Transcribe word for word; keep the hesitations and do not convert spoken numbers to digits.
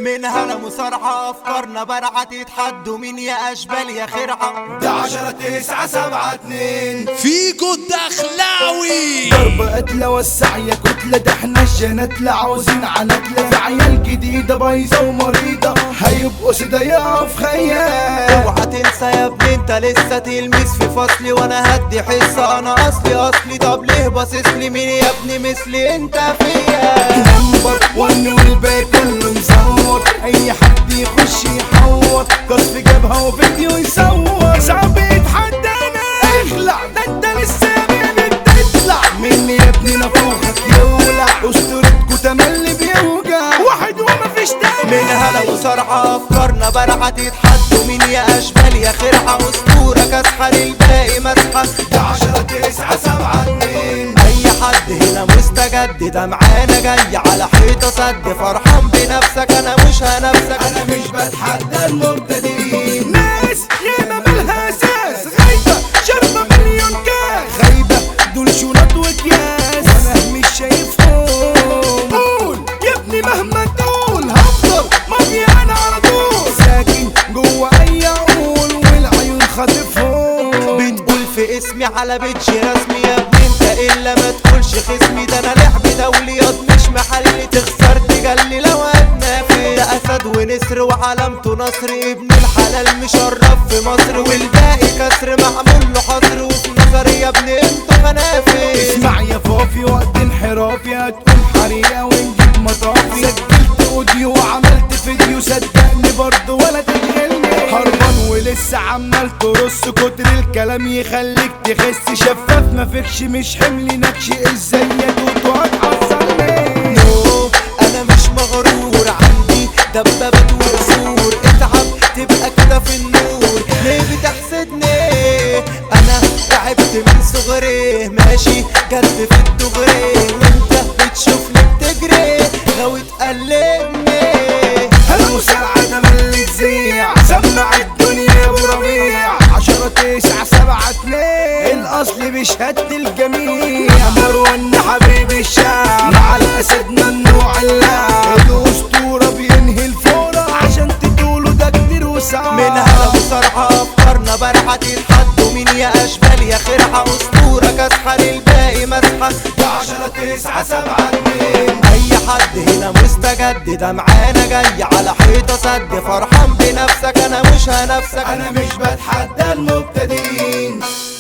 منها انا مصارحة افكارنا برعة تتحدوا مين يا اشبال يا خرعة. ده عشرة تسعة سبعة اتنين فيكو الدخلاوي ضرب قتلة وسع يا كتلة، ده احنا الجنات عاوزين عنتلة. في عيال جديدة بايظة ومريضة هيبقوا سدايا في خيال. اوعى تنسى يا ابني انت لسه تلميذ في فصلي وانا هدي حصة. انا اصلي اصلي طب ليه باصصلي مين يا ابني مثلي انت فيا. نمبر ون والباقي كله مزور، اي حد يخش يحور قصف جبهة وفيديو يصور. صعب يتحدانا اخلع، ده انت لسه بتطلع مني يا ابني نافوخك يولع. اسطورتكوا تملي بيوجع واحد ومفيش تاني. منها انا مصارحة افكارنا برعة تتحدوا مين يا اشبال يا خرعة. اسطورة كاسحة للباقي مسحة. ده عشرة تسعة سبعة اتنين اي حد هنا مستجد ده معانا جاي على حيطة سد. فرحان بنفسك انا مش هنفسك، انا مش بتحدى المبتدئين. ناس ياما مالها اساس غايبة شربة مليون كاس. غايبة دول شنط واكياس وانا مش شايفهم. قول يا ابني مهما تقول هفضل ماضي انا على طول. ساكن جوه اي عقول والعيون خاطفهم. بتقول في اسمي على بيتش رسمي يا ابني انت الا ما تقولش خصمي. ده انا لعب دوليات مش محل تخسر تجلي لو هتنافس. ده اسد ونسر وعلامته نصر ابن الحلال مشرف في مصر. والباقي كسر معمول له حصر وفي نظري يا ابني انتوا خنافس. اسمع يا فافي وقت انحرافي هتكون حريقة ونجيب مطافي. سجلت اوديو وعملت فيديو صدقني برضه ولا تشغلني. هربان ولسه عمال ترص كتر الكلام يخليك تخس. شفاف مفيكش مش حمل نكش ازاي يدوت وهتحصلني. نو انا مش مغرور عندي دبابات وقصور. اتعب تبقى كده في النور ليه بتحسدني. انا تعبت من صغري ماشي جد في الدغري وانت بتشوفني بتجري غاوي تقلدني. المساعدة ده من اللي تزيع سمع الدنيا ابو ربيع. عشرة تسعة سبعة اتنين الاصل بشهادة الجميع. مروان حبيب الشعب مع الاسد ممنوع اللعب. الاسطورة بينهي الفورة عشان تقولوا ده كتير وصعب. منها انا مصارحة افكارنا برعة تتحدوا مين يا اشبال يا خرعة. اسطورة كاسحة للباقي مسحة. ده عشرة تسعة سبعة اتنين اي حد هنا مستجد ده معانا جاي على حيطة سد. فرحان بنفسك انا مش هنفسك، انا مش بتحدى المبتدئين.